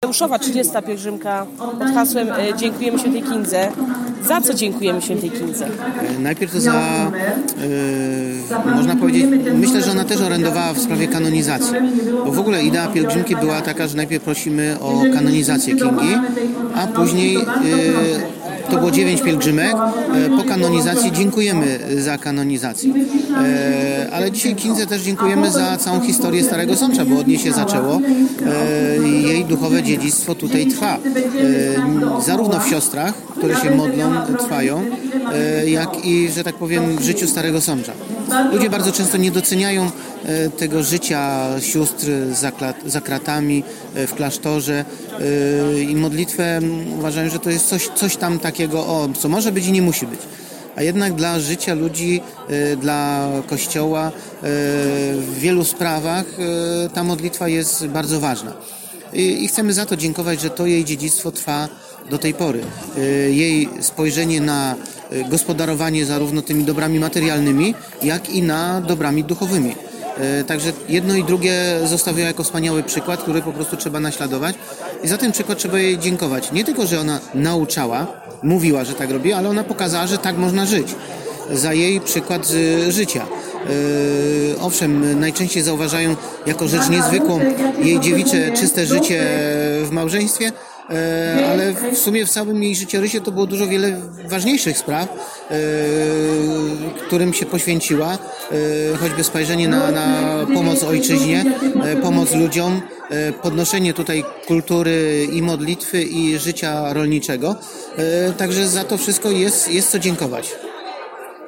Jubileuszowa 30. pielgrzymka pod hasłem Dziękujemy Świętej Kindze. Za co dziękujemy Świętej Kindze? Najpierw to za, można powiedzieć, myślę, że ona też orędowała w sprawie kanonizacji. Bo w ogóle idea pielgrzymki była taka, że najpierw prosimy o kanonizację Kingi, a później to było 9 pielgrzymek. Po kanonizacji dziękujemy za kanonizację. Ale dzisiaj Kindze też dziękujemy za całą historię Starego Sącza, bo od niej się zaczęło. Jej duchowe dziedzictwo tutaj trwa. Zarówno w siostrach, które się modlą, trwają, jak i, że tak powiem, w życiu Starego Sącza. Ludzie bardzo często nie doceniają tego życia sióstr za kratami, w klasztorze i modlitwę uważają, że to jest coś tam takiego, co może być i nie musi być. A jednak dla życia ludzi, dla Kościoła w wielu sprawach ta modlitwa jest bardzo ważna. I chcemy za to dziękować, że to jej dziedzictwo trwa do tej pory. Jej spojrzenie na gospodarowanie zarówno tymi dobrami materialnymi, jak i na dobrami duchowymi. Także jedno i drugie zostawiła jako wspaniały przykład, który po prostu trzeba naśladować. I za ten przykład trzeba jej dziękować. Nie tylko, że ona nauczała, mówiła, że tak robi, ale ona pokazała, że tak można żyć. Za jej przykład życia. Owszem, najczęściej zauważają jako rzecz niezwykłą jej dziewicze, czyste życie w małżeństwie, ale w sumie w całym jej życiorysie to było wiele ważniejszych spraw, którym się poświęciła, choćby spojrzenie na pomoc ojczyźnie, pomoc ludziom, podnoszenie tutaj kultury i modlitwy i życia rolniczego. Także za to wszystko jest co dziękować.